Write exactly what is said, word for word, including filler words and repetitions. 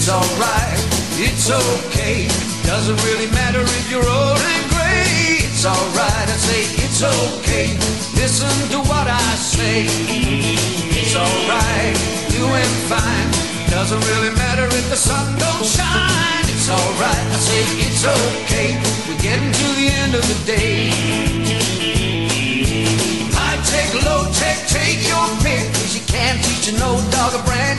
It's alright, it's okay. Doesn't really matter if you're old and gray. It's alright, I say it's okay. Listen to what I say. It's alright, doing fine. Doesn't really matter if the sun don't shine. It's alright, I say it's okay. We're getting to the end of the day. High tech, low tech, take your pick. 'Cause you can't teach an old dog a brand